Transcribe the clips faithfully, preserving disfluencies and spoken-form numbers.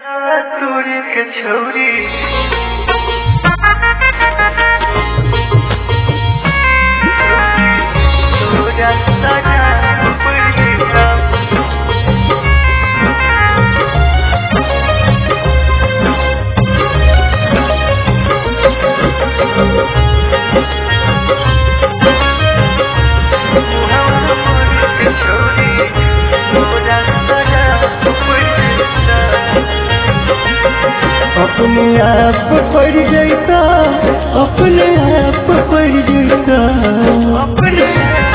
तोरे के छोरी तोरा सजा पड़ गया अपने आप पड़ जाता अपने आप पड़ जाता अपने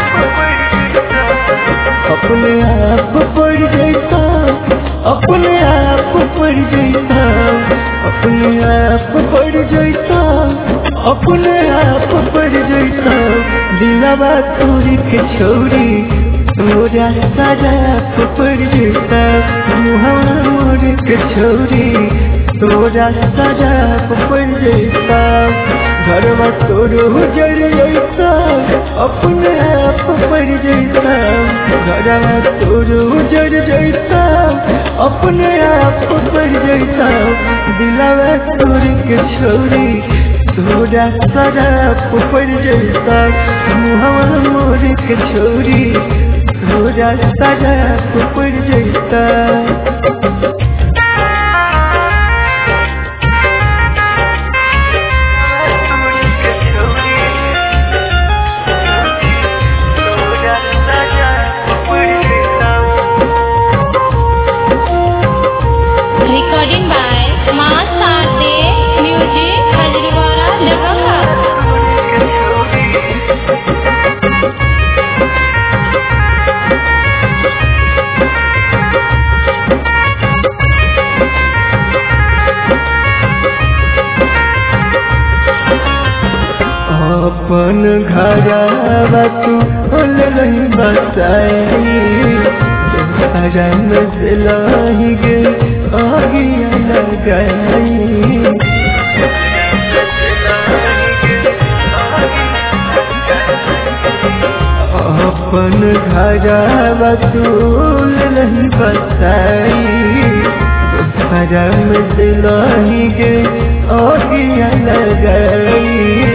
अपने आप पड़ जाता अपने आप पड़ जाता अपने आप पड़ जाता अपने आप पड़ जाता दिलवा तोरी के छोरी तोरा साजा पड़ जाता मुहवा मोर के छोरी तोरा साजा पड़ जाता घरवा तोरो जड़ जाता अपने आप पड़ जाता घरवा तोरो जड़ जाता अपने आप पड़ जाता दिलवा तोरी के छोरी तोरा साजा पड़ जाता मुहवा मोर के छोरी तोरा साजा पड़ जाता Recording by Mass Sade Music, Hajriwala, Lavanga. अपन घरवा तू नहीं बसाई में दिलाई गे आगिया लगाई अपन घरवा तू नहीं बसाई में दिलाई गे आगिया लगाई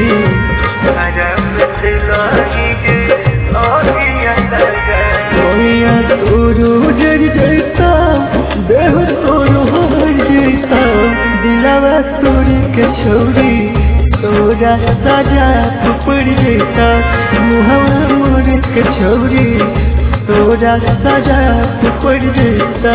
तोरो जड़ जाता देह तोरो हर जाता दिलवा तोरे के छोरी तोरा साजा पड़ जाता मुहवा मोर के छोरी तोरा साजा पड़ जाता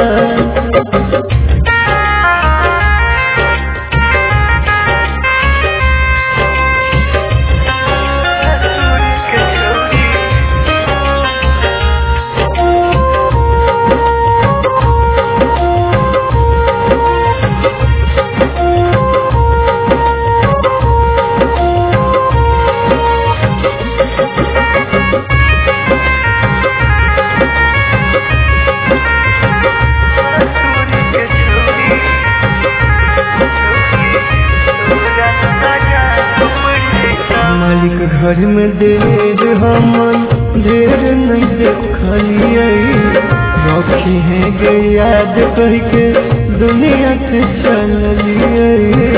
मालिक घर में देर हमन ढेर नहीं देखलिए रखी है गई याद कह के दुनिया से चलिए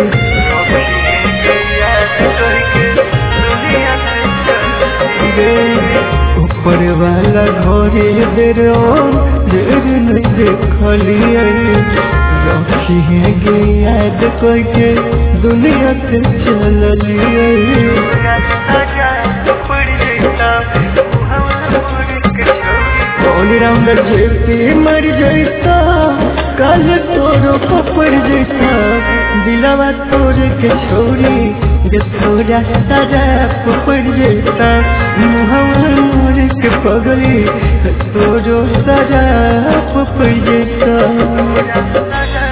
ऊपर वाला घरे देर ढेर नहीं देखलिए रखी है गई याद कह के दुनिया से चलिए ऑल राउंडर जेपी मर जाता कल तोरो पड़ जाता दिलवा तोरे के छोरी जे तोरा साजा पड़ जाता मुहवा मोर के पगली तोरो साजा पड़ जाता।